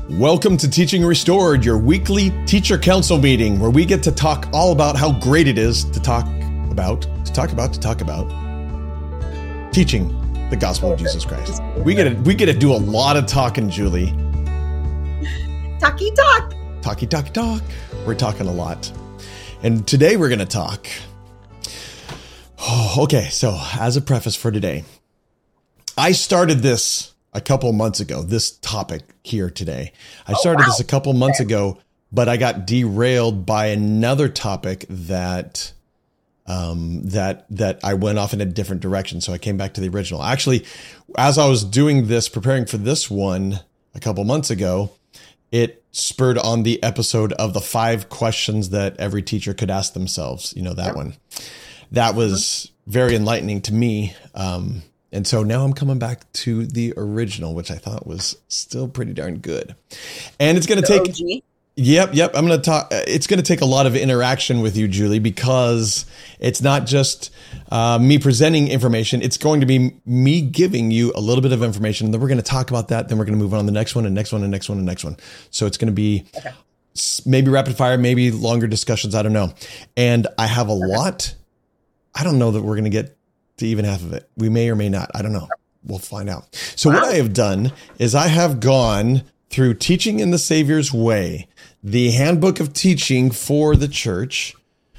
Welcome to Teaching Restored, your weekly teacher council meeting where we get to talk all about how great it is to talk about teaching the gospel of Jesus Christ. We get to do a lot of talking, Julie. Talky talk. Talky talk. We're talking a lot. And today we're going to talk. Okay, so as a preface for today, I started this a couple months ago, this topic here today. I started this a couple months ago, but I got derailed by another topic that I went off in a different direction. So I came back to the original. Actually, as I was doing this, preparing for this one a couple months ago, it spurred on the episode of the 5 questions that every teacher could ask themselves. You know, that one. That was very enlightening to me. And so now I'm coming back to the original, which I thought was still pretty darn good. And it's going to take, OG. Yep. I'm going to talk. It's going to take a lot of interaction with you, Julie, because it's not just me presenting information. It's going to be me giving you a little bit of information. And then we're going to talk about that. Then we're going to move on to the next one and next one and next one and next one. So it's going to be maybe rapid fire, maybe longer discussions. I don't know. And I have a lot. I don't know that we're going to get to even half of it. We may or may not. I don't know. We'll find out. So what I have done is I have gone through Teaching in the Savior's Way, the handbook of teaching for the church.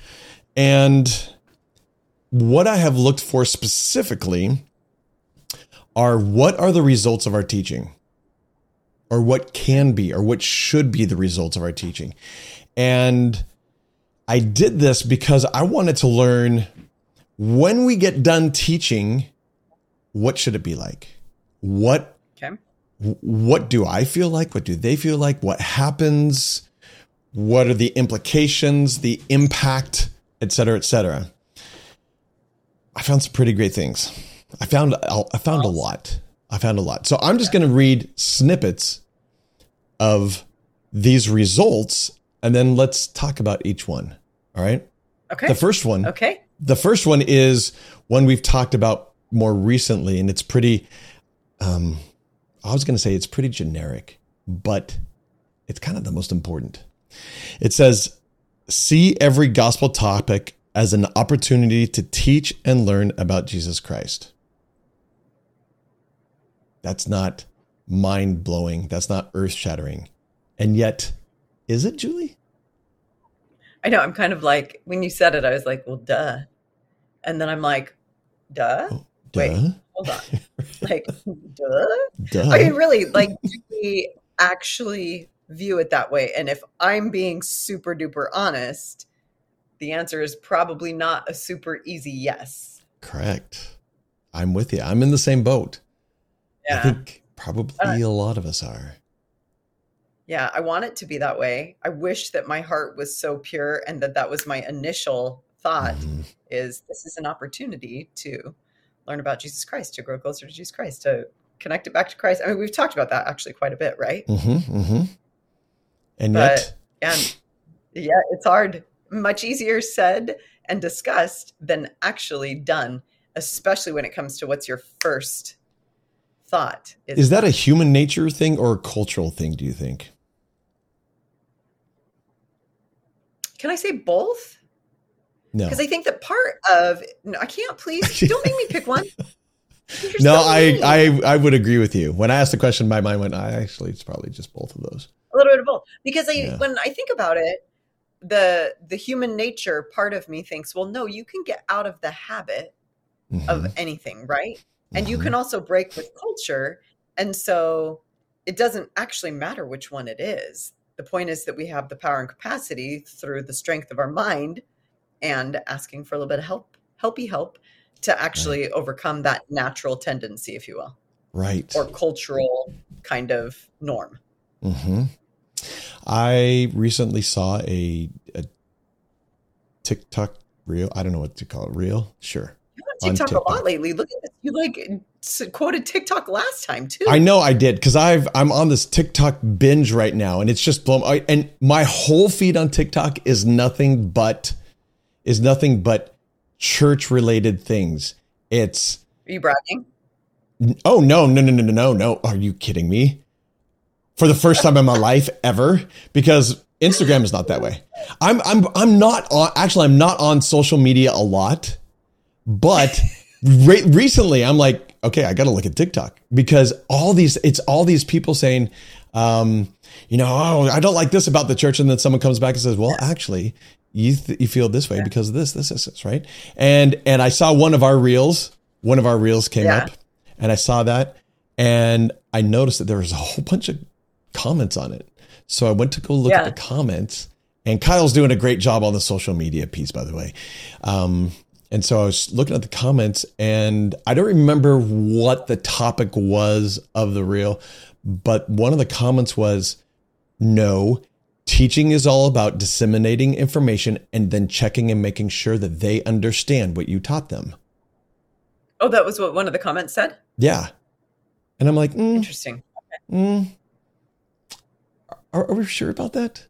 And what I have looked for specifically are what are the results of our teaching, or what can be, or what should be the results of our teaching. And I did this because I wanted to learn, when we get done teaching, what should it be like? What do I feel like? What do they feel like? What happens? What are the implications, the impact, et cetera, et cetera? I found some pretty great things. I found a lot. So I'm just going to read snippets of these results, and then let's talk about each one. All right? Okay. The first one. Okay. The first one is one we've talked about more recently, and it's pretty, I was going to say it's pretty generic, but it's kind of the most important. It says, see every gospel topic as an opportunity to teach and learn about Jesus Christ. That's not mind-blowing. That's not earth-shattering. And yet, is it, Julie? I know. I'm kind of like, when you said it, I was like, well, duh. And then I'm like, duh? Oh, Wait, duh. hold on. Like, duh? Duh. I mean, really, like, do we actually view it that way? And if I'm being super duper honest, the answer is probably not a super easy yes. Correct. I'm with you. I'm in the same boat. Yeah. I think probably a lot of us are. Yeah, I want it to be that way. I wish that my heart was so pure and that was my initial thought is this is an opportunity to learn about Jesus Christ, to grow closer to Jesus Christ, to connect it back to Christ. I mean, we've talked about that actually quite a bit, right? And But, yet, yeah, it's hard. Much easier said and discussed than actually done, especially when it comes to what's your first thought. Is that a human nature thing or a cultural thing, do you think? Can I say both? No. Because I think that part of, no, I can't, please, don't make me pick one. No, I would agree with you. When I asked the question, my mind went, it's probably just both of those. A little bit of both. Because when I think about it, the human nature part of me thinks, well, no, you can get out of the habit of anything, right? And you can also break with culture. And so it doesn't actually matter which one it is. The point is that we have the power and capacity through the strength of our mind and asking for a little bit of help to actually overcome that natural tendency, if you will. Right. Or cultural kind of norm. I recently saw a TikTok reel. I don't know what to call it. Reel? Sure. You're on TikTok a lot lately. Look at this. You quoted TikTok last time too. I know I did, because I'm on this TikTok binge right now, and it's just blown. And my whole feed on TikTok is nothing but church related things. Are you bragging? Oh no. Are you kidding me? for the first time in my life ever, because Instagram is not that way. I'm not on social media a lot, but recently I'm like, okay, I got to look at TikTok, because it's all these people saying, oh, I don't like this about the church. And then someone comes back and says, well, actually, you feel this way because of this, right? And I saw one of our reels came up, and I saw that, and I noticed that there was a whole bunch of comments on it. So I went to go look at the comments, and Kyle's doing a great job on the social media piece, by the way. And so I was looking at the comments, and I don't remember what the topic was of the reel, but one of the comments was, no, teaching is all about disseminating information and then checking and making sure that they understand what you taught them. Oh, that was what one of the comments said? Yeah. And I'm like, interesting. Are we sure about that?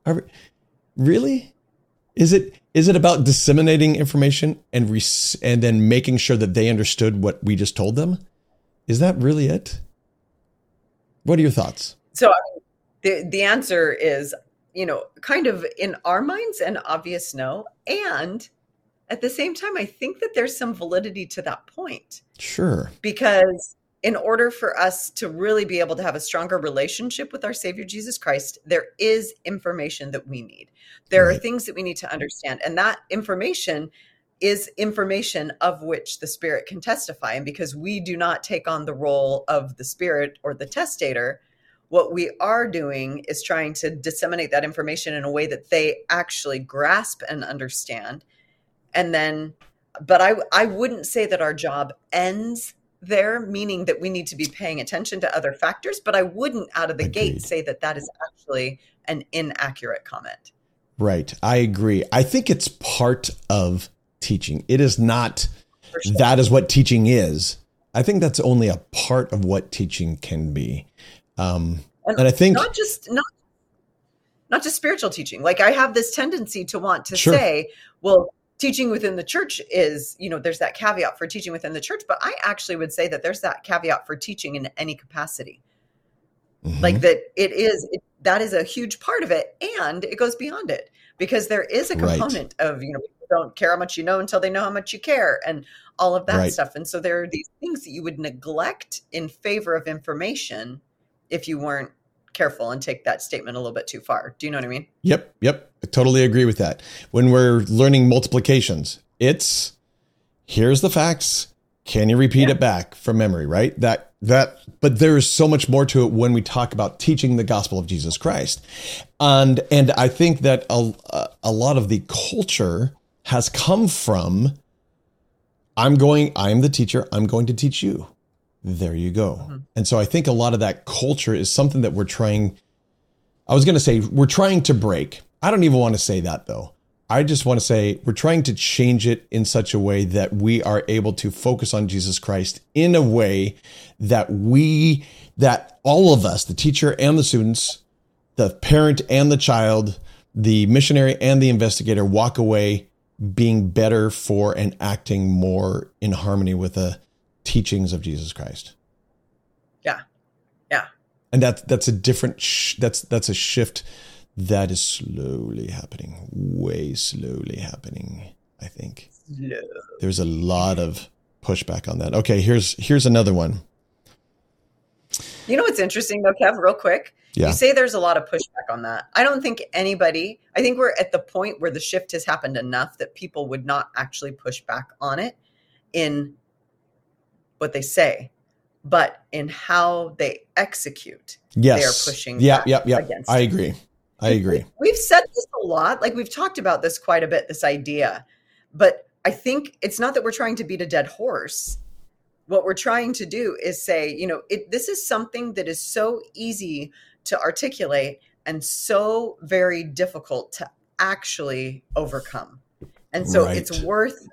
Really? Is it about disseminating information and then making sure that they understood what we just told them? Is that really it? What are your thoughts? So the answer is, kind of in our minds, an obvious no. And at the same time, I think that there's some validity to that point. Sure. Because in order for us to really be able to have a stronger relationship with our Savior, Jesus Christ, there is information that we need. There are things that we need to understand. And that information is information of which the Spirit can testify. And because we do not take on the role of the Spirit or the testator, what we are doing is trying to disseminate that information in a way that they actually grasp and understand. And then, but I wouldn't say that our job ends there, meaning that we need to be paying attention to other factors, but I wouldn't out of the gate say that is actually an inaccurate comment. Right. I agree. I think it's part of teaching. It is not, that is what teaching is. I think that's only a part of what teaching can be. And I think not just spiritual teaching. Like, I have this tendency to want to say, well, teaching within the church is, there's that caveat for teaching within the church, but I actually would say that there's that caveat for teaching in any capacity. Mm-hmm. Like that that is a huge part of it, and it goes beyond it, because there is a component of, people don't care how much you know until they know how much you care, and all of that stuff. And so there are these things that you would neglect in favor of information if you weren't careful and take that statement a little bit too far. Do you know what I mean? Yep. I totally agree with that. When we're learning multiplications, here's the facts. Can you repeat it back from memory, right? But there's so much more to it when we talk about teaching the gospel of Jesus Christ. And I think that a lot of the culture has come from, I'm the teacher, I'm going to teach you. There you go. Mm-hmm. And so I think a lot of that culture is something that we're trying to break. I don't even want to say that, though. I just want to say we're trying to change it in such a way that we are able to focus on Jesus Christ in a way that all of us, the teacher and the students, the parent and the child, the missionary and the investigator, walk away being better for and acting more in harmony with the teachings of Jesus Christ. Yeah. And that's a different, that's a shift that is slowly happening, way slowly happening, I think. Slow. There's a lot of pushback on that. Okay, here's another one. You know what's interesting though, Kev, real quick? Yeah. You say there's a lot of pushback on that. I don't think I think we're at the point where the shift has happened enough that people would not actually push back on it in what they say, but in how they execute. Yes. They are pushing against I agree. We've said this a lot. Like, we've talked about this quite a bit, this idea, but I think it's not that we're trying to beat a dead horse. What we're trying to do is say, this is something that is so easy to articulate and so very difficult to actually overcome. And so it's worth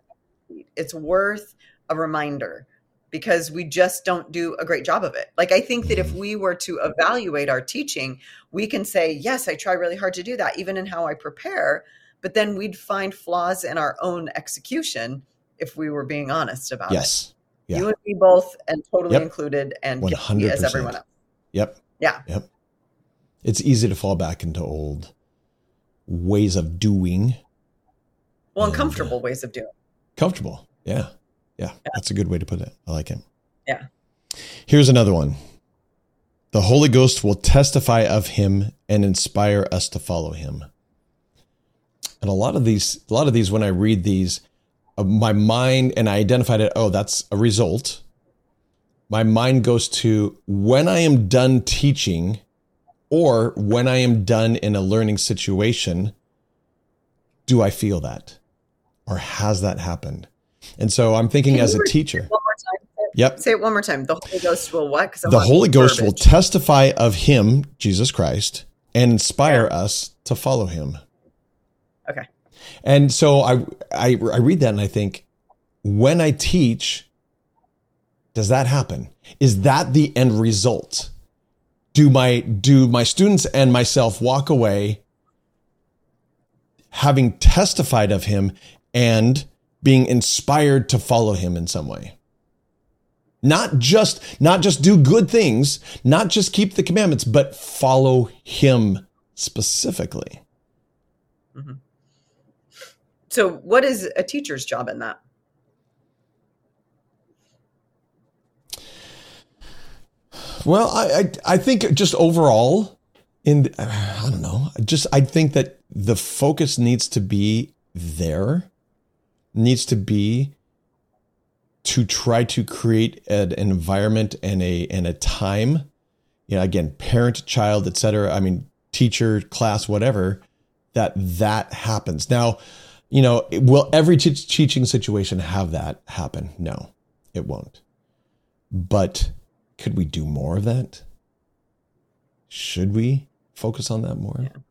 a reminder, because we just don't do a great job of it. Like, I think that if we were to evaluate our teaching, we can say, yes, I try really hard to do that, even in how I prepare, but then we'd find flaws in our own execution if we were being honest about it. Yeah. You and me both, and totally included, and 100%. as everyone else. Yep. Yeah. Yep. It's easy to fall back into old ways of doing. Well, uncomfortable ways of doing. Comfortable. Yeah. That's a good way to put it. I like it. Yeah. Here's another one. The Holy Ghost will testify of him and inspire us to follow him. And a lot of these, when I read these, my mind, and I identified it, that's a result. My mind goes to when I am done teaching or when I am done in a learning situation, do I feel that? Or has that happened? And so I'm thinking as a teacher. One more time. Yep. Say it one more time. The Holy Ghost will what? The Holy Ghost will testify of him, Jesus Christ, and inspire us to follow him. Okay. And so I read that and I think, when I teach, does that happen? Is that the end result? Do my students and myself walk away having testified of him and being inspired to follow him in some way? Not just do good things, not just keep the commandments, but follow him specifically. Mm-hmm. So what is a teacher's job in that? Well, I think just overall, I don't know, I think that the focus needs to be to try to create an environment and a time, again, parent, child, et cetera. I mean, teacher, class, whatever, that happens. Now, will every teaching situation have that happen? No, it won't. But could we do more of that? Should we focus on that more? Yeah.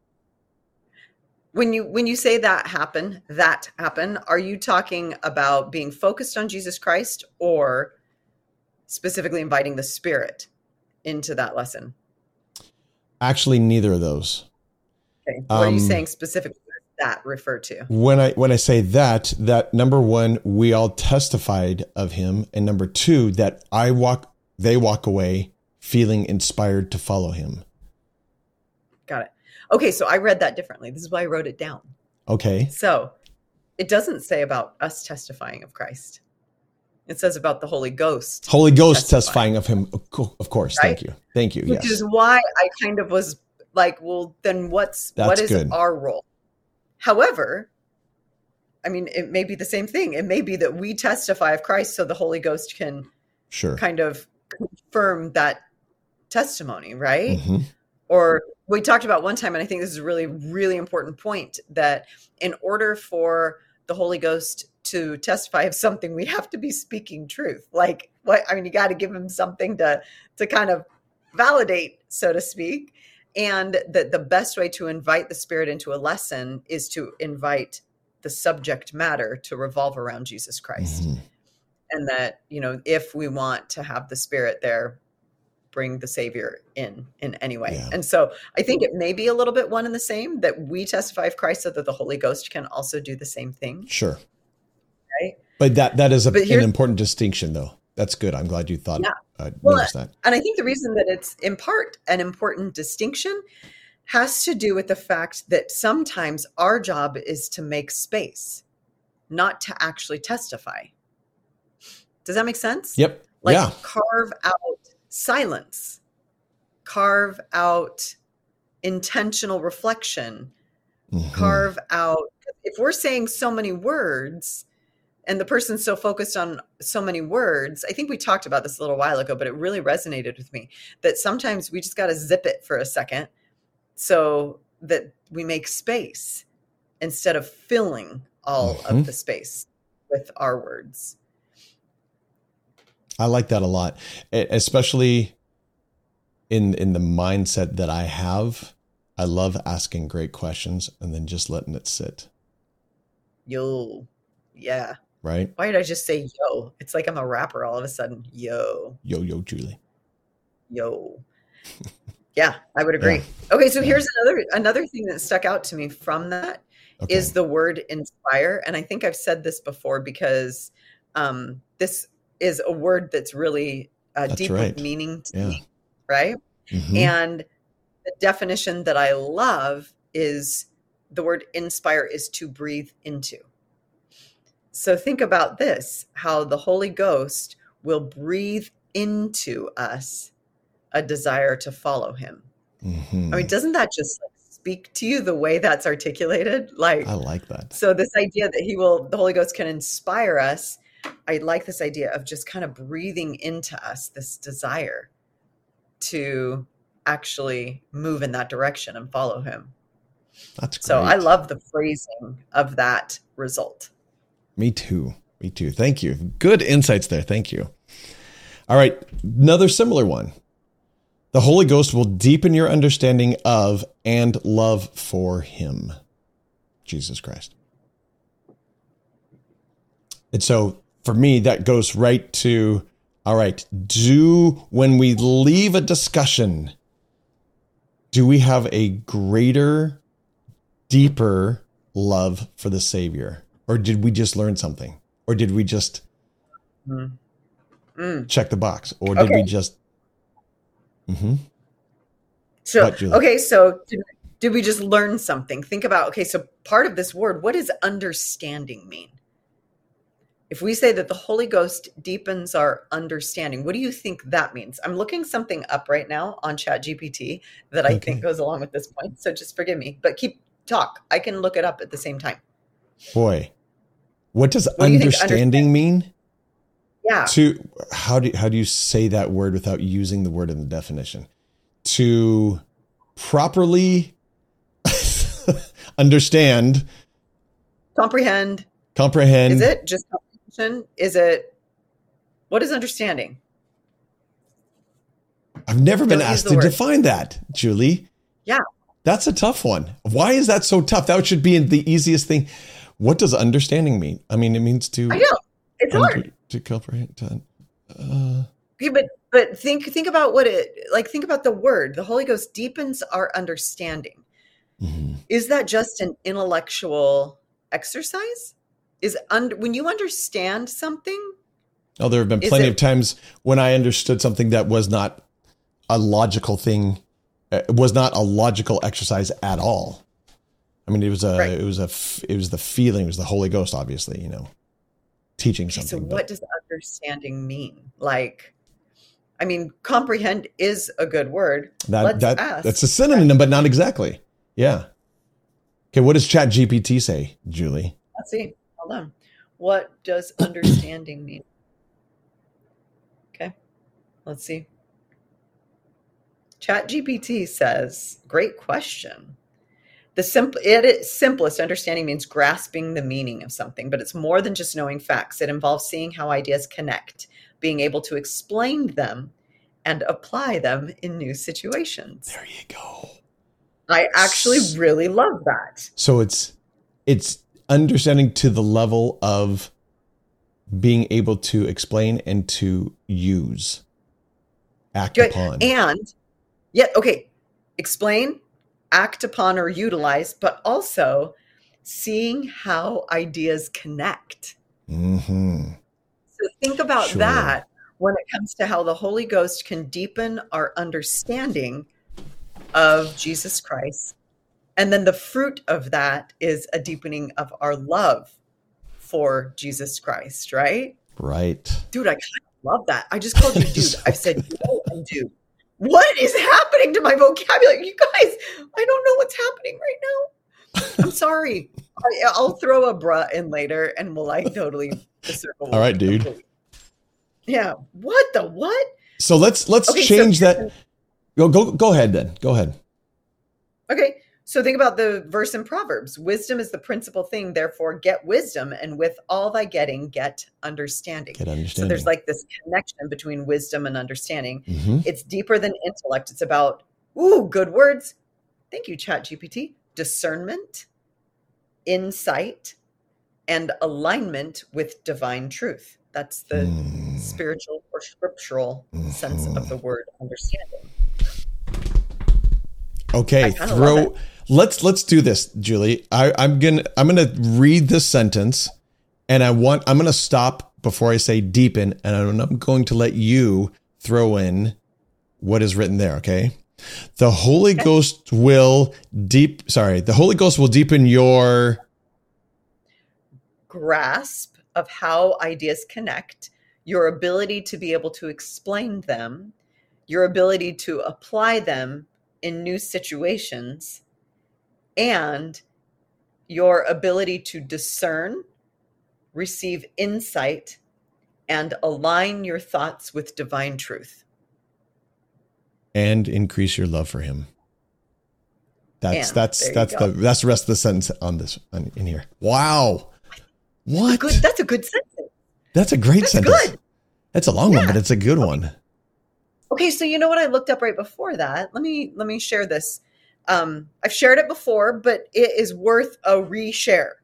When you say that happen, are you talking about being focused on Jesus Christ or specifically inviting the Spirit into that lesson? Actually, neither of those. Okay. What are you saying specifically that refer to? When I say that number one, we all testified of him, and number two, that they walk away feeling inspired to follow him. Got it. Okay, so I read that differently. This is why I wrote it down. Okay. So it doesn't say about us testifying of Christ. It says about the Holy Ghost. Holy Ghost testifying of him. Of course. Right? Thank you. Which is why I kind of was like, well, then what is good. Our role? However, I mean, it may be the same thing. It may be that we testify of Christ so the Holy Ghost can kind of confirm that testimony, right? Mm-hmm. Or we talked about one time, and I think this is a really, really important point, that in order for the Holy Ghost to testify of something, we have to be speaking truth. Like, you got to give him something to kind of validate, so to speak. And that the best way to invite the Spirit into a lesson is to invite the subject matter to revolve around Jesus Christ. Mm-hmm. And that, if we want to have the Spirit there, bring the Savior in any way. Yeah. And so I think it may be a little bit one and the same, that we testify of Christ so that the Holy Ghost can also do the same thing. Sure. Right. But that is an important distinction, though. That's good. I'm glad you thought noticed that. And I think the reason that it's in part an important distinction has to do with the fact that sometimes our job is to make space, not to actually testify. Does that make sense? Yep. Carve out silence, carve out intentional reflection, carve out, if we're saying so many words and the person's so focused on so many words, I think we talked about this a little while ago, but it really resonated with me that sometimes we just got to zip it for a second so that we make space instead of filling all of the space with our words. I like that a lot, especially in the mindset that I have. I love asking great questions and then just letting it sit. Yo. Yeah. Right. Why did I just say yo? It's like I'm a rapper all of a sudden. Yo. Yo, Julie. Yo. Yeah, I would agree. Yeah. Okay, so here's another thing that stuck out to me from that is the word inspire. And I think I've said this before because this is a word that's really deep meaning to me, right? Mm-hmm. And the definition that I love is the word inspire is to breathe into. So think about this, how the Holy Ghost will breathe into us a desire to follow him. Mm-hmm. I mean, doesn't that just speak to you the way that's articulated? Like, I like that. So this idea that the Holy Ghost can inspire us, I like this idea of just kind of breathing into us this desire to actually move in that direction and follow him. That's great. So I love the phrasing of that result. Me too. Thank you. Good insights there. Thank you. All right. Another similar one. The Holy Ghost will deepen your understanding of and love for him, Jesus Christ. And so for me, that goes right to, all right, when we leave a discussion, do we have a greater, deeper love for the Savior? Or did we just learn something? Or did we just check the box? Or did we just... Mm-hmm. So, did we just learn something? Think about, so part of this word, what does understanding mean? If we say that the Holy Ghost deepens our understanding, what do you think that means? I'm looking something up right now on ChatGPT that I think goes along with this point. So just forgive me, but talk. I can look it up at the same time. Boy, what does understanding mean? Yeah. How do you say that word without using the word in the definition? To properly understand. Comprehend. Is it just comprehension? What is understanding? I've never been asked to define that, Julie. Yeah. That's a tough one. Why is that so tough? That should be the easiest thing. What does understanding mean? I mean, it means to... I know. It's hard. To comprehend. Okay, but think about think about the word. The Holy Ghost deepens our understanding. Mm-hmm. Is that just an intellectual exercise? When you understand something? Oh, there have been plenty of times when I understood something that was not a logical thing. It was not a logical exercise at all. I mean, it was the feeling. It was the Holy Ghost, obviously, teaching something. So what does understanding mean? Comprehend is a good word. Let's ask. That's a synonym, but not exactly. Yeah. Okay. What does ChatGPT say, Julie? Let's see. Hold on. What does understanding mean? Okay. Let's see. ChatGPT says, great question. Simplest understanding means grasping the meaning of something, but it's more than just knowing facts. It involves seeing how ideas connect, being able to explain them and apply them in new situations. There you go. I actually really love that. So it's understanding to the level of being able to explain and to use, act upon. And explain, act upon or utilize, but also seeing how ideas connect. Mm-hmm. So think about that when it comes to how the Holy Ghost can deepen our understanding of Jesus Christ. And then the fruit of that is a deepening of our love for Jesus Christ, right? Right. Dude, I kind of love that. I just called you dude. I've said and dude. What is happening to my vocabulary? You guys, I don't know what's happening right now. I'm sorry. I'll throw a bruh in later and we'll totally circle. All right, dude. Complete. Yeah. What? So let's change that. Go ahead then. Go ahead. Okay. So think about the verse in Proverbs. Wisdom is the principal thing. Therefore, get wisdom, and with all thy getting, get understanding. So there's this connection between wisdom and understanding. Mm-hmm. It's deeper than intellect. It's about, good words. Thank you, ChatGPT. Discernment, insight, and alignment with divine truth. That's the spiritual or scriptural sense of the word understanding. Okay, let's do this, Julie. I'm gonna read this sentence, and I'm gonna stop before I say deepen, and I'm going to let you throw in what is written there. Okay, The Holy Ghost will deepen your grasp of how ideas connect, your ability to be able to explain them, your ability to apply them in new situations, and your ability to discern, receive insight, and align your thoughts with divine truth. And increase your love for him. That's the rest of the sentence in here. Wow. What? That's a good sentence. That's a great sentence. Good. That's a long one, but it's a good one. Okay, so you know what I looked up right before that? Let me share this. I've shared it before, but it is worth a reshare.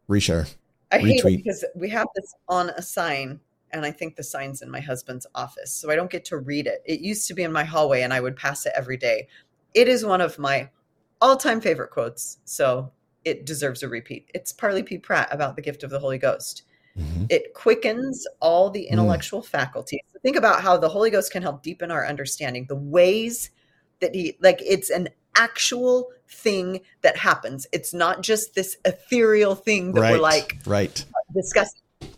I hate it because we have this on a sign, and I think the sign's in my husband's office, so I don't get to read it. It used to be in my hallway, and I would pass it every day. It is one of my all-time favorite quotes, so it deserves a repeat. It's Parley P. Pratt about the gift of the Holy Ghost. Mm-hmm. It quickens all the intellectual faculties. Think about how the Holy Ghost can help deepen our understanding, the ways that it's an actual thing that happens. It's not just this ethereal thing that we're discussing.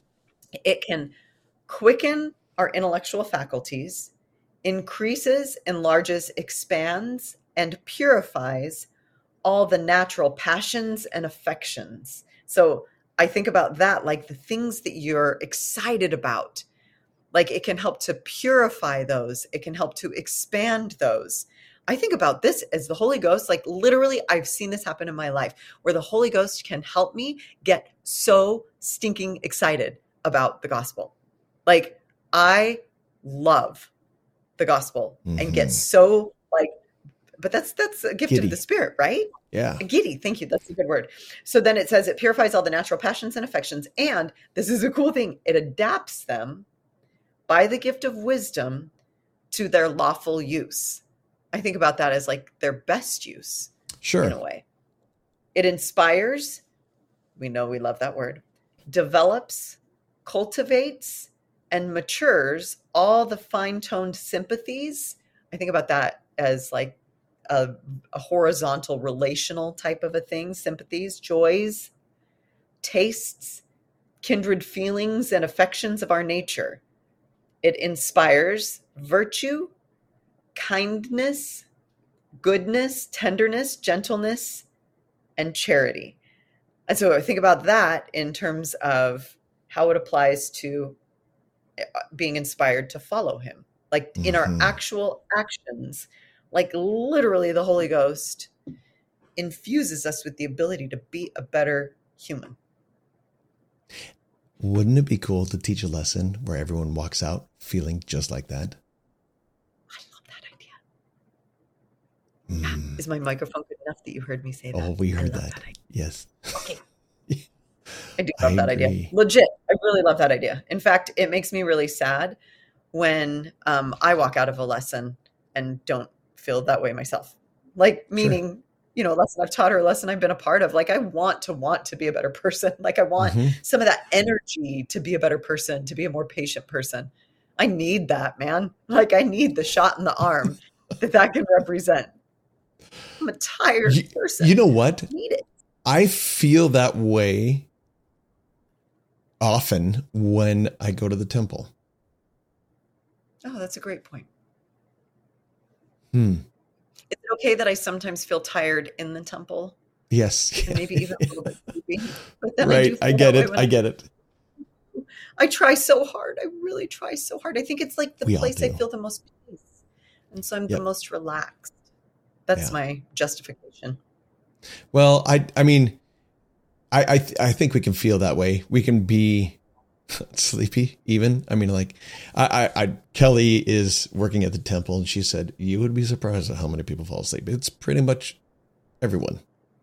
It can quicken our intellectual faculties, increases, enlarges, expands, and purifies all the natural passions and affections. So I think about that, like the things that you're excited about, like it can help to purify those. It can help to expand those. I think about this as the Holy Ghost, like literally I've seen this happen in my life where the Holy Ghost can help me get so stinking excited about the gospel. Like I love the gospel and get so but that's a gift of the Spirit, right? Yeah. Giddy. Thank you. That's a good word. So then it says it purifies all the natural passions and affections. And this is a cool thing. It adapts them by the gift of wisdom to their lawful use. I think about that as like their best use. Sure. In a way. It inspires. We know we love that word. Develops, cultivates, and matures all the fine-toned sympathies. I think about that as like a horizontal relational type of a thing, sympathies, joys, tastes, kindred feelings, and affections of our nature. It inspires virtue, kindness, goodness, tenderness, gentleness, and charity. And so I think about that in terms of how it applies to being inspired to follow him. Like in our actual actions, like literally the Holy Ghost infuses us with the ability to be a better human. Wouldn't it be cool to teach a lesson where everyone walks out feeling just like that? I love that idea. Is my microphone good enough that you heard me say that? Oh, we heard that. Yes. Okay. I do love that idea. Legit. I really love that idea. In fact, it makes me really sad when I walk out of a lesson and don't feel that way myself. Like meaning, a lesson I've taught or a lesson I've been a part of. Like I want to be a better person. Like I want some of that energy to be a better person, to be a more patient person. I need that, man. Like I need the shot in the arm that can represent. I'm a tired person. You know what? I need it. I feel that way often when I go to the temple. Oh, that's a great point. Is it okay that I sometimes feel tired in the temple? Yes. And maybe even a little bit sleepy. But then right. I get it. I try so hard. I really try so hard. I think it's like the place I feel the most peace. And so I'm the most relaxed. That's my justification. Well, I mean, I think we can feel that way. We can be sleepy even. I mean, like Kelly is working at the temple and she said, you would be surprised at how many people fall asleep. It's pretty much everyone.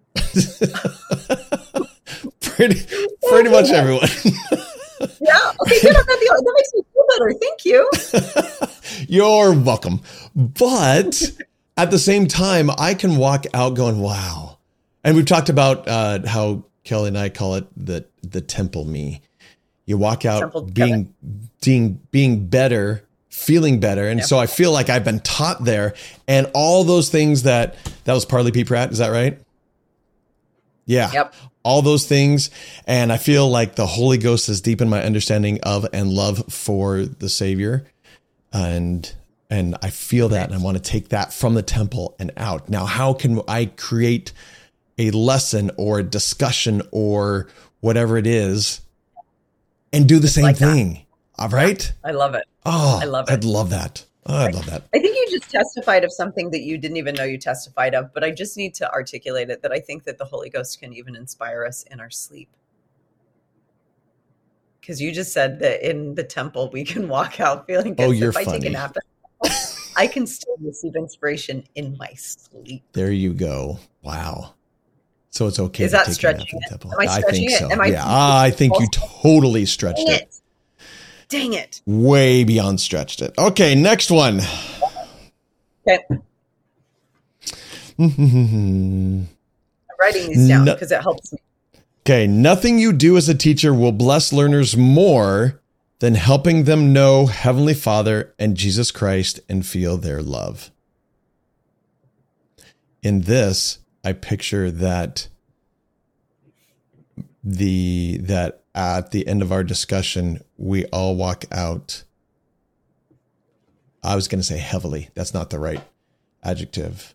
pretty much everyone. Yeah. Okay. Good. That makes me feel better. Thank you. You're welcome. But at the same time, I can walk out going, wow. And we've talked about how Kelly and I call it the temple me. You walk out being better feeling better. And so I feel like I've been taught there, and all those things that was partly P. Pratt. Is that right? Yeah. Yep. All those things. And I feel like the Holy Ghost has deepened my understanding of and love for the Savior. And I feel that, and I want to take that from the temple and out. Now, how can I create a lesson or a discussion or whatever it is and do the same like thing? All right. I love it. Oh, I love it. I'd love that. Oh, I'd love that. I think you just testified of something that you didn't even know you testified of, but I just need to articulate it, that I think that the Holy Ghost can even inspire us in our sleep. Because you just said that in the temple, we can walk out feeling good. Oh, you're if I funny. take a nap, I can still receive inspiration in my sleep. There you go. Wow. So it's okay. Is to that take stretching a nap in the temple. Am I stretching think so. it? Am I think you totally stretched it. Dang it. Way beyond stretched it. Okay, next one. Okay. I'm writing these down because it helps me. Okay, nothing you do as a teacher will bless learners more than helping them know Heavenly Father and Jesus Christ and feel their love. In this, I picture that at the end of our discussion, we all walk out. I was going to say heavily. That's not the right adjective.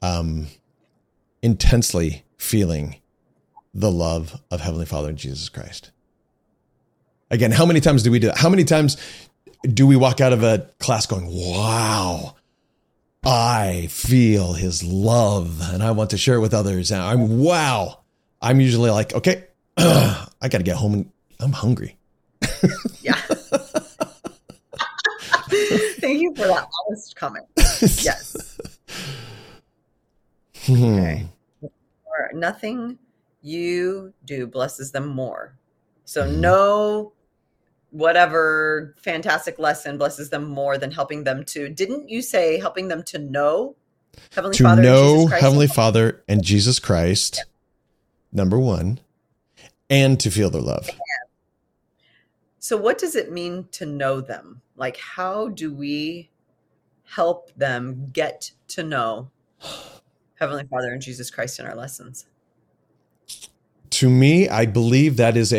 Intensely feeling the love of Heavenly Father and Jesus Christ. Again, how many times do we do that? How many times do we walk out of a class going, wow, I feel his love and I want to share it with others. And I'm usually like, okay, I got to get home and I'm hungry. Yeah. Thank you for that honest comment. Yes. Okay. Nothing you do blesses them more. So no whatever fantastic lesson blesses them more than helping them to, didn't you say helping them to know Heavenly Father and Jesus Christ? Heavenly Father and Jesus Christ, number one, and to feel their love. So what does it mean to know them? Like, how do we help them get to know Heavenly Father and Jesus Christ in our lessons? To me, I believe that is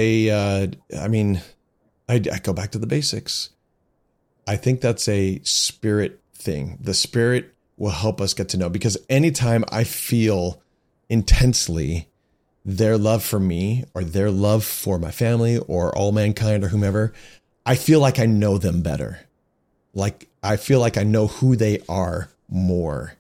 I go back to the basics. I think that's a spirit thing. The Spirit will help us get to know, because anytime I feel intensely their love for me or their love for my family or all mankind or whomever, I feel like I know them better. Like I feel like I know who they are more.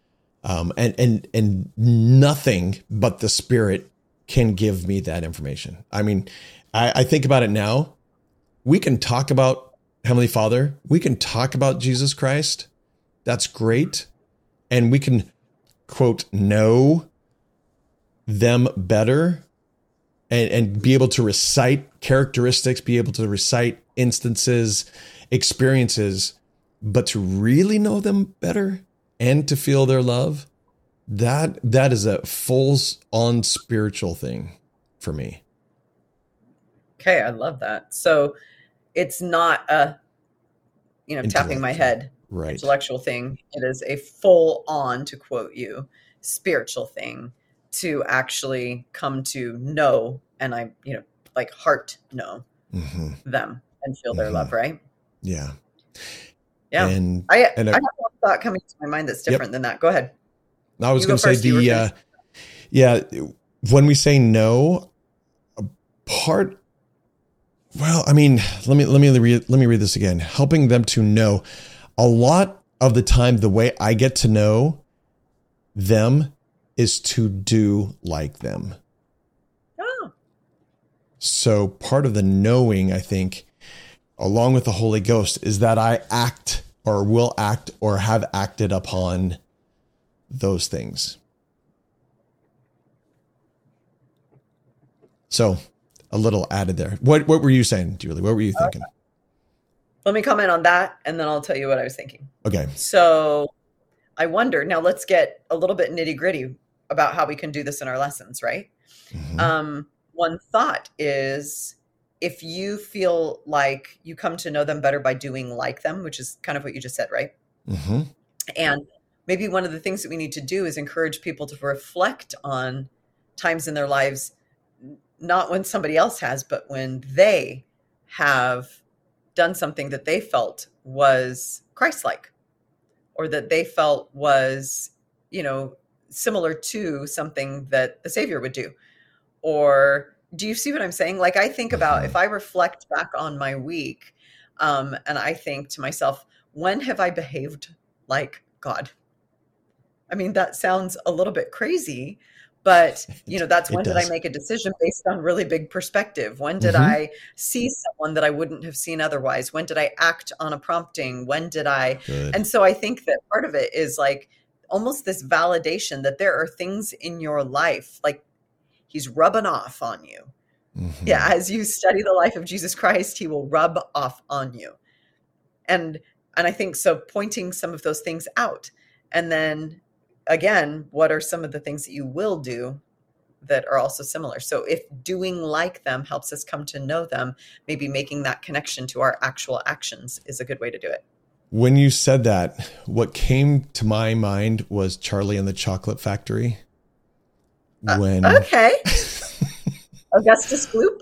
And nothing but the Spirit can give me that information. I mean, I think about it now. We can talk about Heavenly Father. We can talk about Jesus Christ. That's great. And we can, quote, know them better and be able to recite characteristics, be able to recite instances, experiences, but to really know them better and to feel their love, that is a full-on spiritual thing for me. Okay, I love that. So it's not a, tapping my head, right, intellectual thing. It is a full-on, to quote you, spiritual thing to actually come to know, and like heart know them and feel their love, right? Yeah. Yeah. And I have one thought coming to my mind that's different than that. Go ahead. I was going to say when we say no, let me read this again. Helping them to know. A lot of the time, the way I get to know them is to do like them. Oh. So part of the knowing, I think, along with the Holy Ghost, is that I act or will act or have acted upon those things. So a little added there. What were you saying, Julie? What were you thinking? Let me comment on that, and then I'll tell you what I was thinking. Okay. So I wonder, now let's get a little bit nitty gritty about how we can do this in our lessons, right? One thought is if you feel like you come to know them better by doing like them, which is kind of what you just said, right? Mm-hmm. And maybe one of the things that we need to do is encourage people to reflect on times in their lives, not when somebody else has, but when they have done something that they felt was Christ-like, or that they felt was, similar to something that the Savior would do. Or do you see what I'm saying? Like, I think about, if I reflect back on my week, and I think to myself, when have I behaved like God? I mean, that sounds a little bit crazy, but that's when did I make a decision based on really big perspective? When did I see someone that I wouldn't have seen otherwise? When did I act on a prompting? When did I? Good. And so I think that part of it is like almost this validation that there are things in your life, like he's rubbing off on you. Mm-hmm. Yeah. As you study the life of Jesus Christ, he will rub off on you. And I think so, pointing some of those things out. And then again, what are some of the things that you will do that are also similar? So if doing like them helps us come to know them, maybe making that connection to our actual actions is a good way to do it. When you said that, what came to my mind was Charlie and the Chocolate Factory. Okay. Augustus Gloop?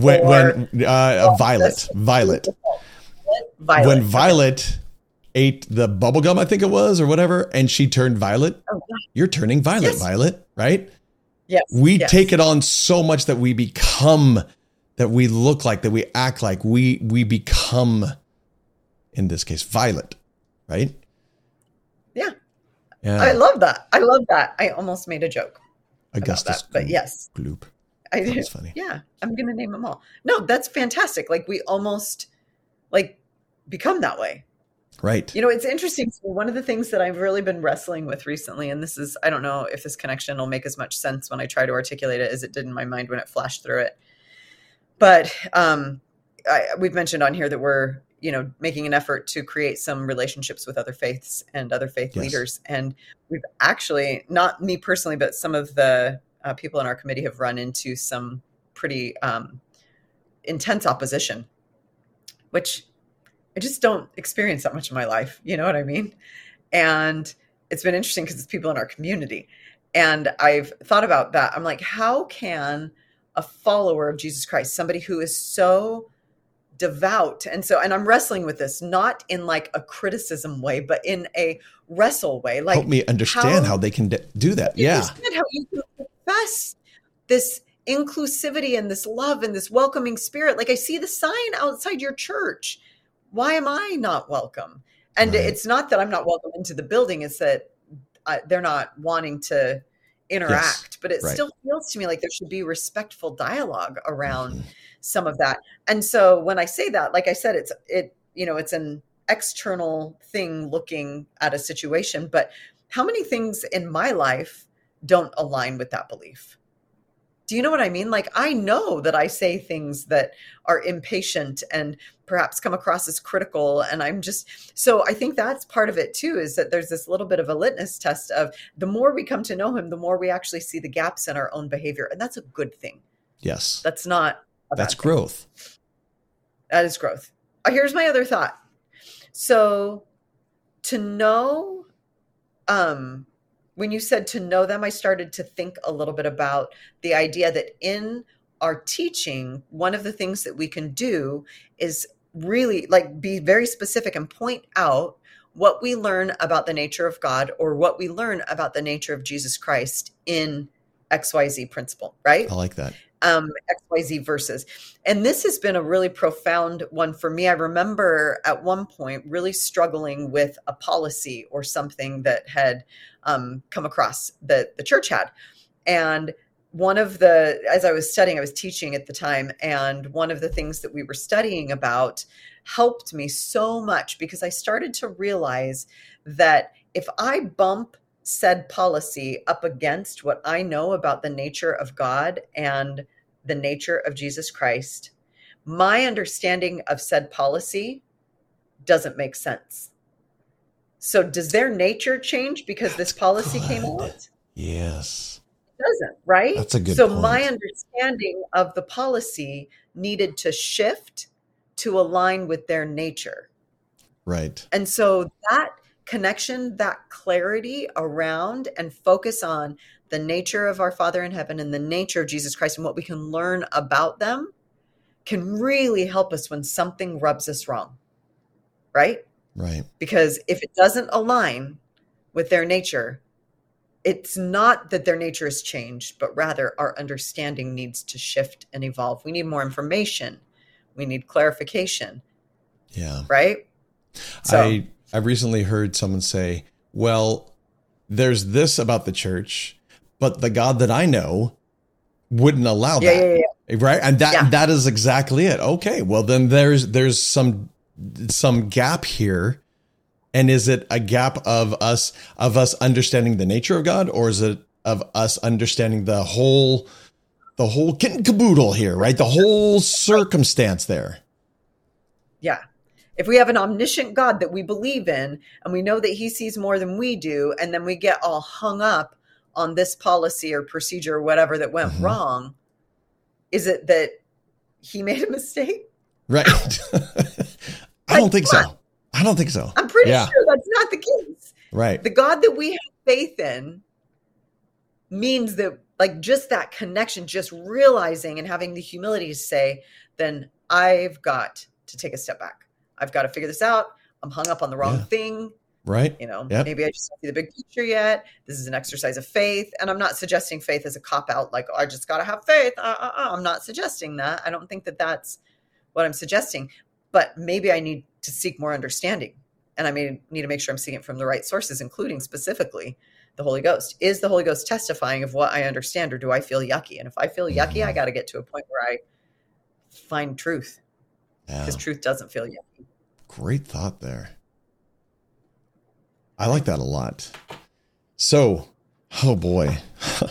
Violet. When Violet ate the bubble gum, I think it was, or whatever, and she turned violet. Oh, yeah. You're turning violet, yes. Violet, right? Yes. We take it on so much that we become, that we look like, that we act like, we become, in this case, violet, right? Yeah. I love that. I almost made a joke. Augustus about that, but yes. Gloop. I did. That's funny. Yeah. I'm going to name them all. No, that's fantastic. Like, we almost become that way. Right. It's interesting. One of the things that I've really been wrestling with recently, and this is, I don't know if this connection will make as much sense when I try to articulate it as it did in my mind when it flashed through it. But we've mentioned on here that we're, making an effort to create some relationships with other faiths and other faith leaders. And we've actually, not me personally, but some of the people in our committee have run into some pretty intense opposition, which I just don't experience that much in my life. You know what I mean? And it's been interesting because it's people in our community. And I've thought about that. I'm like, how can a follower of Jesus Christ, somebody who is so devout, and I'm wrestling with this, not in like a criticism way, but in a wrestle way. Like, help me understand how they can do that. Yeah. Understand how you can profess this inclusivity and this love and this welcoming spirit. Like, I see the sign outside your church. Why am I not welcome? And It's not that I'm not welcome into the building. It's that they're not wanting to interact, but it still feels to me like there should be respectful dialogue around some of that. And so when I say that, like I said, it's an external thing looking at a situation, but how many things in my life don't align with that belief? Do you know what I mean? Like, I know that I say things that are impatient and perhaps come across as critical. And so I think that's part of it too, is that there's this little bit of a litmus test of the more we come to know him, the more we actually see the gaps in our own behavior. And that's a good thing. Yes. That's not a bad That's thing. growth. That is growth. Here's my other thought. So to know, when you said to know them, I started to think a little bit about the idea that in our teaching, one of the things that we can do is really be very specific and point out what we learn about the nature of God or what we learn about the nature of Jesus Christ in XYZ principle, right? I like that. XYZ verses. And this has been a really profound one for me. I remember at one point really struggling with a policy or something that had come across that the church had. And as I was studying, I was teaching at the time, and one of the things that we were studying about helped me so much because I started to realize that if I bump said policy up against what I know about the nature of God and the nature of Jesus Christ, my understanding of said policy doesn't make sense. So does their nature change because this policy came out? Yes. It doesn't, right? That's a good point. So my understanding of the policy needed to shift to align with their nature. Right. And so that connection, that clarity around and focus on the nature of our Father in heaven and the nature of Jesus Christ and what we can learn about them can really help us when something rubs us wrong. Right? Right. Because if it doesn't align with their nature, it's not that their nature has changed, but rather our understanding needs to shift and evolve. We need more information. We need clarification. Yeah. Right? So I recently heard someone say, well, there's this about the church, but the God that I know wouldn't allow that. Yeah. Right. And that is exactly it. Okay. Well, then there's some gap here. And is it a gap of us understanding the nature of God, or is it of us understanding the whole kit and caboodle here, right? The whole circumstance there. Yeah. If we have an omniscient God that we believe in, and we know that he sees more than we do, and then we get all hung up on this policy or procedure or whatever that went wrong, is it that he made a mistake? Right. I don't think so. I don't think so. I'm pretty sure that's not the case. Right. The God that we have faith in means that, like, just that connection, just realizing and having the humility to say, then I've got to take a step back. I've got to figure this out. I'm hung up on the wrong thing. Right. Maybe I just don't see the big picture yet. This is an exercise of faith. And I'm not suggesting faith as a cop out, like, oh, I just got to have faith. I'm not suggesting that. I don't think that that's what I'm suggesting. But maybe I need to seek more understanding. And I may need to make sure I'm seeking it from the right sources, including specifically the Holy Ghost. Is the Holy Ghost testifying of what I understand, or do I feel yucky? And if I feel yucky, I got to get to a point where I find truth. Because truth doesn't feel yucky. Great thought there. I like that a lot. So, oh boy.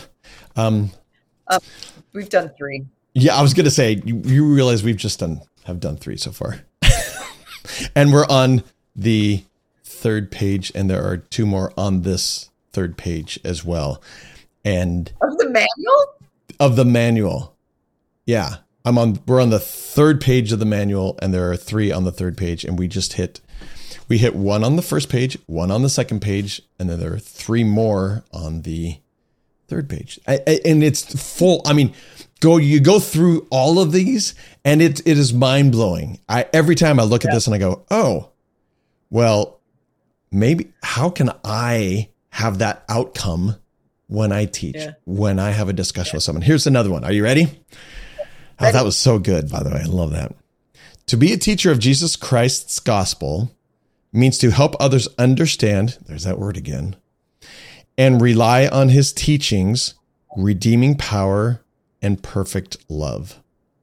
We've done 3. Yeah, I was going to say, you realize we've just have done 3 so far. And we're on the 3rd page, and there are 2 more on this 3rd page as well. And of the manual? Of the manual. Yeah. We're on the 3rd page of the manual, and there are 3 on the 3rd page, and we hit 1 on the 1st page, 1 on the 2nd page, and then there are 3 more on the 3rd page. And it's full. I mean, you go through all of these, and it is mind blowing. Every time I look at this and I go, oh, well, maybe how can I have that outcome when I teach, when I have a discussion with someone? Here's another one. Are you ready? Oh, that was so good, by the way. I love that. To be a teacher of Jesus Christ's gospel means to help others understand, there's that word again, and rely on his teachings, redeeming power, and perfect love.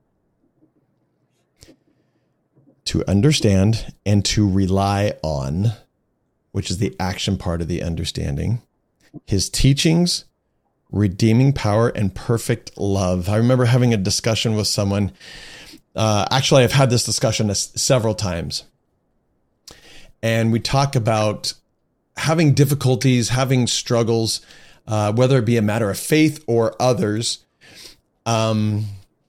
To understand and to rely on, which is the action part of the understanding, his teachings, redeeming power, and perfect love. I remember having a discussion with someone. Actually, I've had this discussion several times. And we talk about having difficulties, having struggles, whether it be a matter of faith or others. And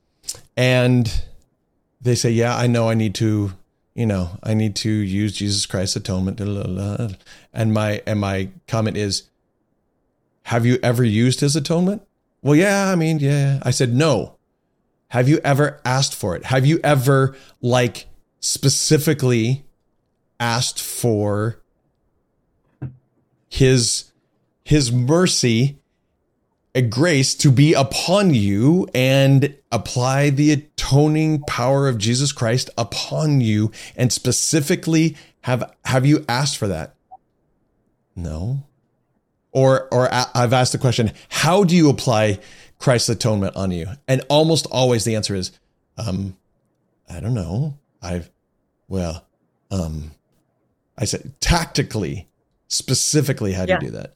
they say, yeah, I know I need to use Jesus Christ's atonement. And my comment is, have you ever used his atonement? Well, yeah. I said, no. Have you ever asked for it? Have you ever specifically asked for his mercy and grace to be upon you and apply the atoning power of Jesus Christ upon you, and specifically have you asked for that? No. Or I've asked the question, how do you apply Christ's atonement on you? And almost always the answer is, I don't know. I said, tactically, specifically, how do you do that?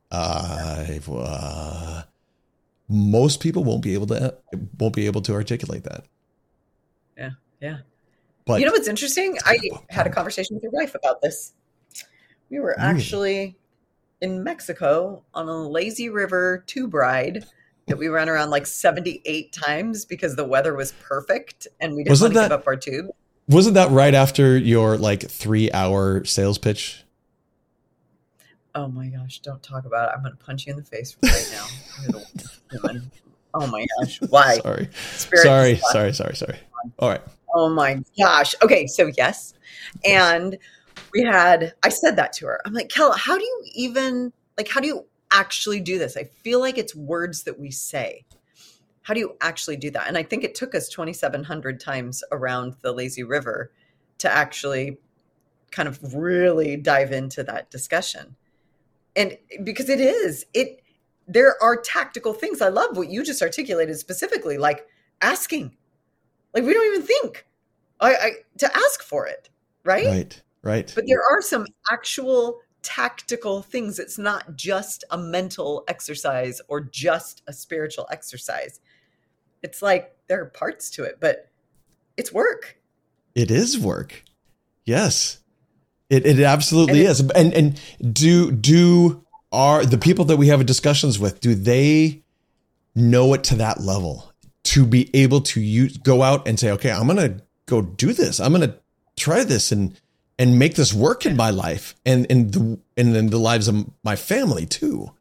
Most people won't be able to articulate that. Yeah. But you know what's interesting? I had a conversation with your wife about this. We were actually in Mexico on a lazy river tube ride that we ran around like 78 times because the weather was perfect and we didn't Wasn't want to that- give up our tube. Wasn't that right after your like 3-hour sales pitch? Oh my gosh, don't talk about it. I'm going to punch you in the face right now. You're the woman. Oh my gosh. Why? Sorry. Spirit Sorry. All right. Oh my gosh. Okay, so yes. And I said that to her. I'm like, Kel, how do you actually do this? I feel like it's words that we say. How do you actually do that? And I think it took us 2,700 times around the lazy river to actually kind of really dive into that discussion. And because there are tactical things. I love what you just articulated specifically, like asking. Like we don't even think to ask for it, right? Right. But there are some actual tactical things. It's not just a mental exercise or just a spiritual exercise. It's like there are parts to it, but it's work. It is work. Yes, it absolutely is. And are the people that we have discussions with, do they know it to that level to be able to go out and say, okay, I'm going to go do this. I'm going to try this and make this work in my life and in the lives of my family too.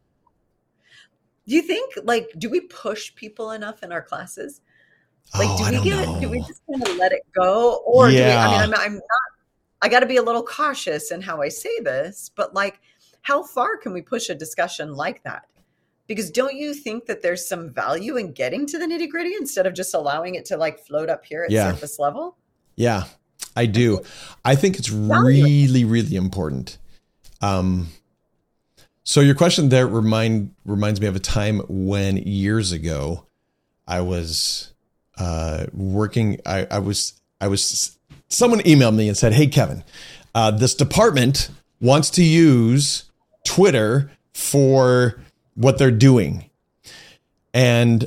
Do you think, do we push people enough in our classes? Do we just kind of let it go? Or I got to be a little cautious in how I say this, but how far can we push a discussion like that? Because don't you think that there's some value in getting to the nitty gritty instead of just allowing it to float up here at surface level? Yeah, I do. I think it's really, really important. So your question there reminds me of a time when years ago I was working. Someone emailed me and said, "Hey Kevin, this department wants to use Twitter for what they're doing, and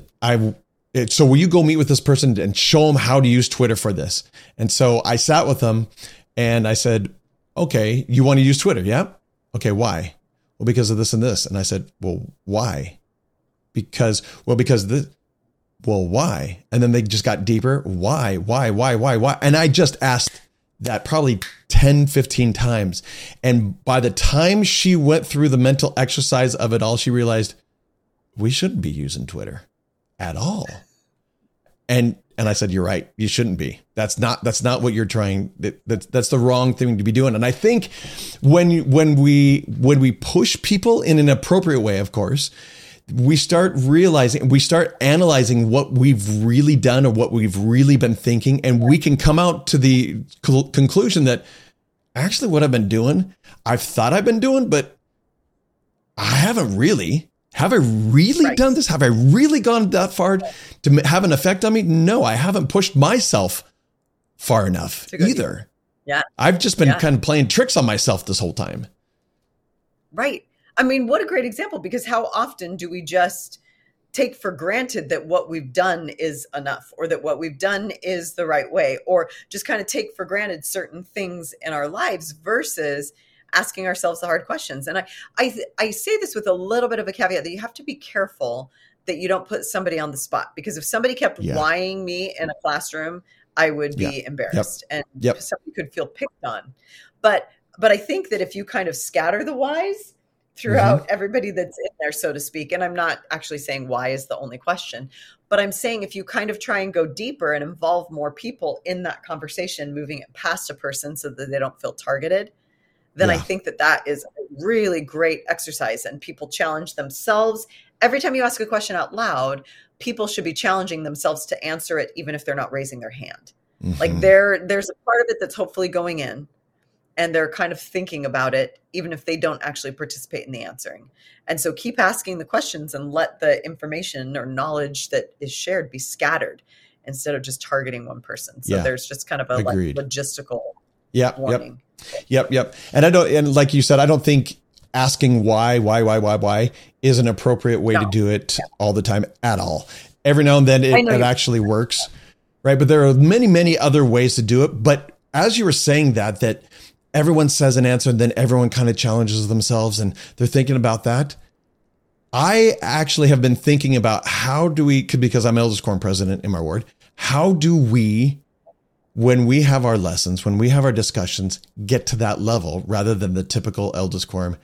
so will you go meet with this person and show them how to use Twitter for this?" And so I sat with them and I said, "Okay, you want to use Twitter? Yeah. Okay. Why?" "Well, because of this and this." And I said, "Well, why?" Because this. Well, why? And then they just got deeper. Why? And I just asked that probably 10, 15 times. And by the time she went through the mental exercise of it all, she realized we shouldn't be using Twitter at all. And I said, "You're right. You shouldn't be. That's not what you're trying. That's the wrong thing to be doing." And I think when we push people in an appropriate way, of course, we start analyzing what we've really done or what we've really been thinking. And we can come out to the conclusion that actually what I've been doing, I've thought I've been doing, but I haven't really. Have I really done this? Have I really gone that far to have an effect on me? No, I haven't pushed myself far enough either. Yeah. I've just been kind of playing tricks on myself this whole time. Right. I mean, what a great example, because how often do we just take for granted that what we've done is enough, or that what we've done is the right way, or just kind of take for granted certain things in our lives versus asking ourselves the hard questions. And I say this with a little bit of a caveat that you have to be careful that you don't put somebody on the spot, because if somebody kept lying me in a classroom, I would be embarrassed and somebody could feel picked on. But I think that if you kind of scatter the whys throughout everybody that's in there, so to speak, and I'm not actually saying why is the only question, but I'm saying if you kind of try and go deeper and involve more people in that conversation, moving it past a person so that they don't feel targeted, then I think that is a really great exercise, and people challenge themselves. Every time you ask a question out loud, people should be challenging themselves to answer it, even if they're not raising their hand. Like there's a part of it that's hopefully going in, and they're kind of thinking about it, even if they don't actually participate in the answering. And so keep asking the questions and let the information or knowledge that is shared be scattered instead of just targeting one person. So there's just kind of a logistical warning. Yep. And like you said, I don't think asking why is an appropriate way to do it all the time at all. Every now and then it actually works, right? But there are many, many other ways to do it. But as you were saying that everyone says an answer and then everyone kind of challenges themselves and they're thinking about that. I actually have been thinking about how do we, because I'm Elders Quorum president in my ward, how do we, when we have our lessons, when we have our discussions, get to that level rather than the typical Elders Quorum,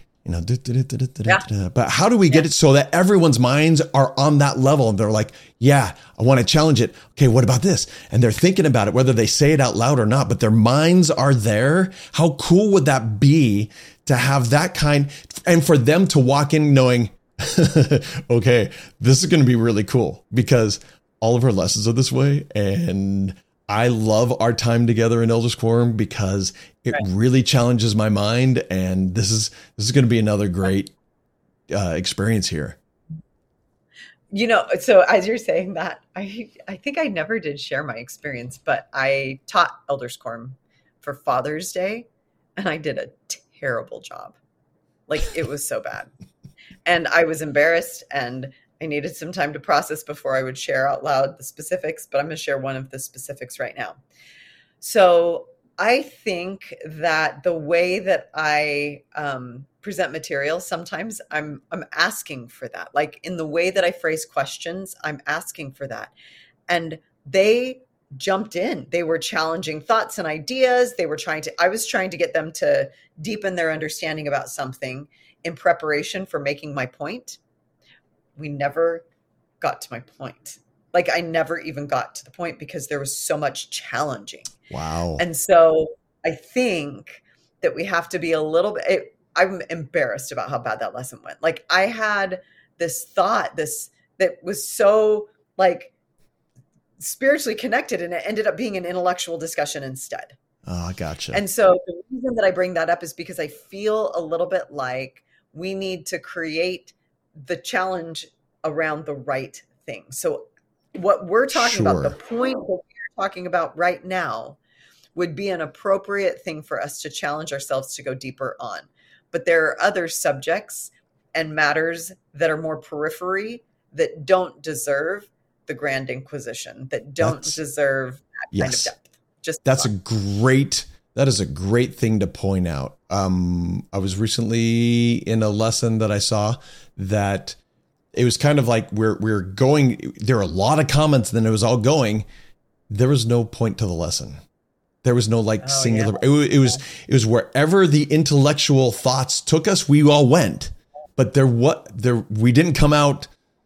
but how do we get it so that everyone's minds are on that level and they're like, yeah, I want to challenge it. Okay, what about this? And they're thinking about it, whether they say it out loud or not, but their minds are there. How cool would that be to have that kind, and for them to walk in knowing, okay, this is going to be really cool because all of our lessons are this way. And I love our time together in Elders Quorum because it really challenges my mind. And this is going to be another great experience here. So as you're saying that, I think I never did share my experience, but I taught Elders Quorum for Father's Day and I did a terrible job. Like it was so bad. And I was embarrassed and I needed some time to process before I would share out loud the specifics, but I'm going to share one of the specifics right now. So I think that the way that I present material, sometimes I'm asking for that. Like in the way that I phrase questions, I'm asking for that. And they jumped in. They were challenging thoughts and ideas. I was trying to get them to deepen their understanding about something in preparation for making my point. We never got to my point. Like I never even got to the point because there was so much challenging. Wow. And so I think that we have to be a little bit, I'm embarrassed about how bad that lesson went. Like I had this thought, that was so like spiritually connected and it ended up being an intellectual discussion instead. Oh, gotcha. And so the reason that I bring that up is because I feel a little bit like we need to create the challenge around the right thing. So what we're talking about, the point that we're talking about right now would be an appropriate thing for us to challenge ourselves to go deeper on. But there are other subjects and matters that are more periphery that don't deserve the Grand Inquisition, that don't deserve that kind of depth. That is a great thing to point out. I was recently in a lesson that I saw that it was kind of like we're going, there are a lot of comments, then it was all going. There was no point to the lesson. There was no singular. Yeah. It was wherever the intellectual thoughts took us, we all went. But we didn't come out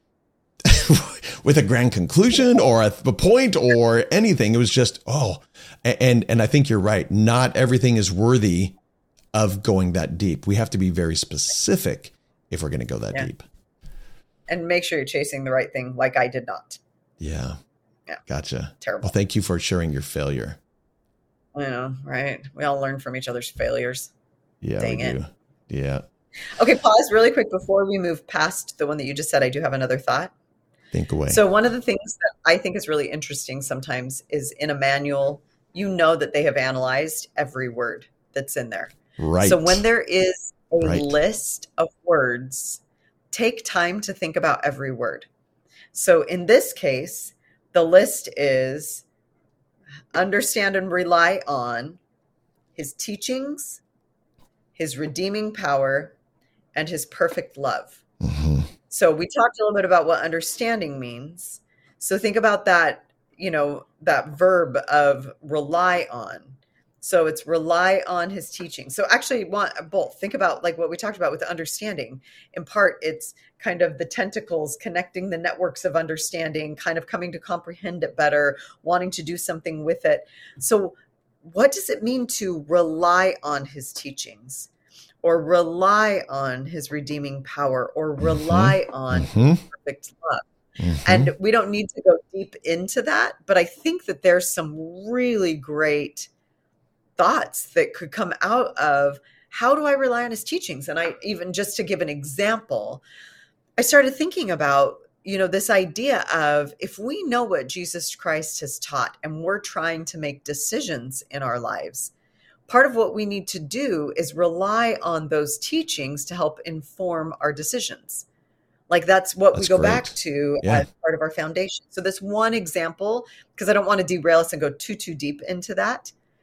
with a grand conclusion or a point or anything. It was just, and I think you're right. Not everything is worthy of going that deep. We have to be very specific if we're going to go that deep. And make sure you're chasing the right thing like I did not. Yeah. Gotcha. Terrible. Well, thank you for sharing your failure. Right? We all learn from each other's failures. Yeah, Dang we do. Yeah. Okay, pause really quick before we move past the one that you just said. I do have another thought. Think away. So one of the things that I think is really interesting sometimes is in a manual, that they have analyzed every word that's in there. Right. So when there is a list of words, take time to think about every word. So in this case, the list is understand and rely on his teachings, his redeeming power, and his perfect love. Mm-hmm. So we talked a little bit about what understanding means. So think about that, that verb of rely on. So it's rely on his teaching. So actually want both. Think about like what we talked about with understanding. In part, it's kind of the tentacles connecting the networks of understanding, kind of coming to comprehend it better, wanting to do something with it. So what does it mean to rely on his teachings or rely on his redeeming power or rely on his perfect love? And we don't need to go deep into that, but I think that there's some really great thoughts that could come out of how do I rely on his teachings? And I even just to give an example, I started thinking about, this idea of if we know what Jesus Christ has taught and we're trying to make decisions in our lives, part of what we need to do is rely on those teachings to help inform our decisions. Like that's what we go back to as part of our foundation. So this one example, because I don't want to derail us and go too deep into that.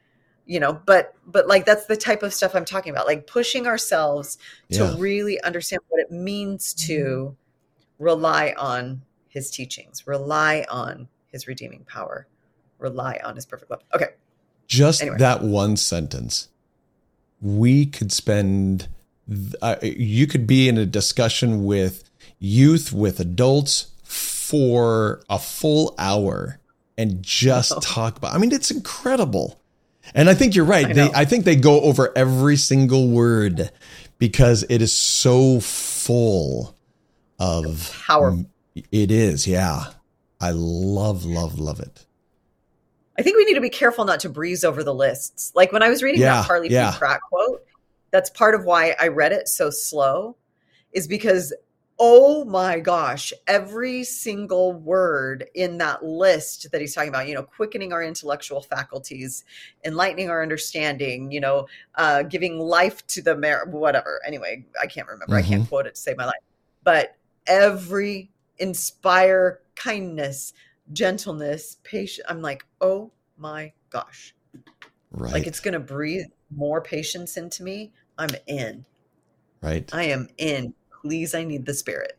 but like, that's the type of stuff I'm talking about, like pushing ourselves to really understand what it means to rely on his teachings, rely on his redeeming power, rely on his perfect love. Okay. Just that one sentence. We could spend, you could be in a discussion with youth, with adults for a full hour and just talk about, I mean, it's incredible. And I think you're right. I think they go over every single word because it is so full of power. It is. Yeah. I love it. I think we need to be careful not to breeze over the lists. Like when I was reading that Carly P. Pratt quote, that's part of why I read it so slow, is because, oh my gosh, every single word in that list that he's talking about, quickening our intellectual faculties, enlightening our understanding, giving life to the whatever. Anyway, I can't remember. I can't quote it to save my life. But every inspire kindness, gentleness, patience. I'm like, oh my gosh. Right. Like it's going to breathe more patience into me. I'm in. Right. I am in. Please, I need the Spirit.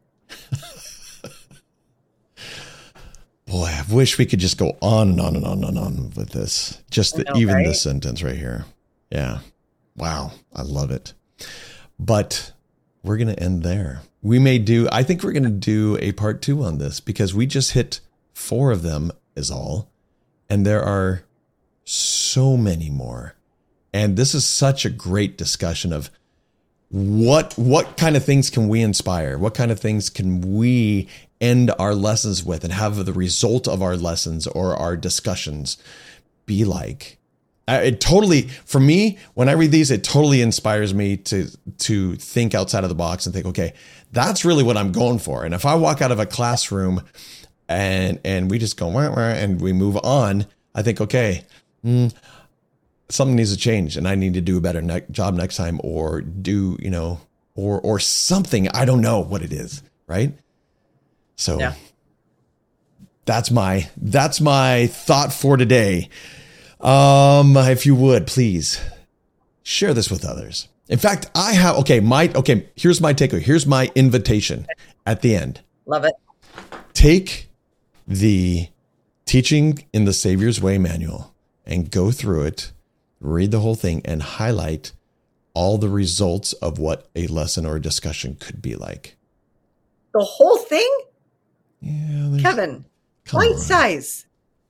Boy, I wish we could just go on and on and on and on with this. Just this sentence right here. Yeah. Wow. I love it. But we're going to end there. I think we're going to do a part 2 on this because we just hit 4 of them is all. And there are so many more. And this is such a great discussion of what kind of things can we inspire? What kind of things can we end our lessons with and have the result of our lessons or our discussions be like? It totally, for me, when I read these, it totally inspires me to think outside of the box and think, okay, that's really what I'm going for. And if I walk out of a classroom and we just go, wah, wah, and we move on, I think, okay, something needs to change and I need to do a better job next time or do, or something. I don't know what it is. Right. So that's my thought for today. If you would, please share this with others. In fact, here's my takeaway. Here's my invitation at the end. Love it. Take the Teaching in the Savior's Way manual and go through it, read the whole thing and highlight all the results of what a lesson or a discussion could be like. The whole thing? Yeah. Kevin, bite size.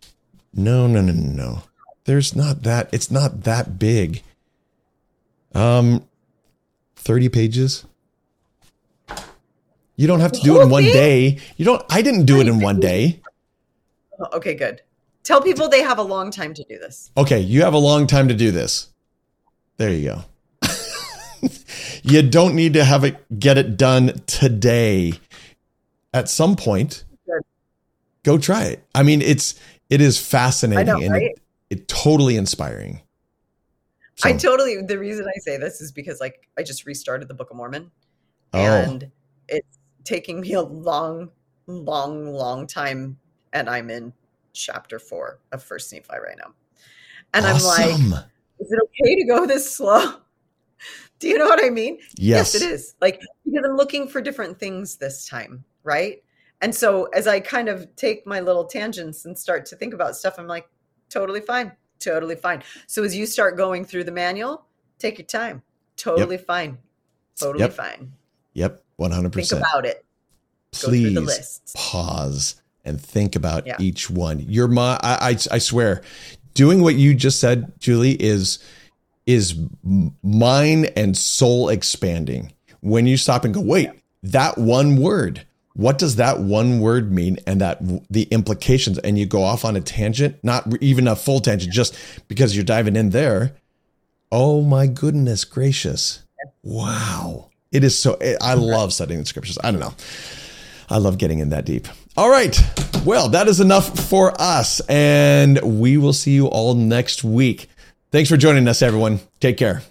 No. There's not that. It's not that big. 30 pages. You don't have to do it in one day. I didn't do it in one day. Okay, good. Tell people they have a long time to do this. Okay, you have a long time to do this. There you go. You don't need to get it done today. At some point, go try it. I mean, it is fascinating. I know, and right? it totally inspiring. So, the reason I say this is because I just restarted the Book of Mormon and it's taking me a long, long, long time. And I'm in chapter 4 of First Nephi right now. And awesome. I'm like, is it okay to go this slow? Do you know what I mean? Yes, it is. Because I'm looking for different things this time. Right. And so as I kind of take my little tangents and start to think about stuff, I'm like, totally fine. Totally fine. So as you start going through the manual, take your time. Totally fine. Totally fine. Yep. 100%. Think about it. Please go through the lists. Pause and think about each one. I swear, doing what you just said, Julie, is mind and soul expanding. When you stop and go, wait, that one word, what does that one word mean? And the implications, and you go off on a tangent, not even a full tangent, just because you're diving in there. Oh my goodness gracious. Wow. It is I love studying the scriptures. I don't know. I love getting in that deep. All right. Well, that is enough for us. And we will see you all next week. Thanks for joining us, everyone. Take care.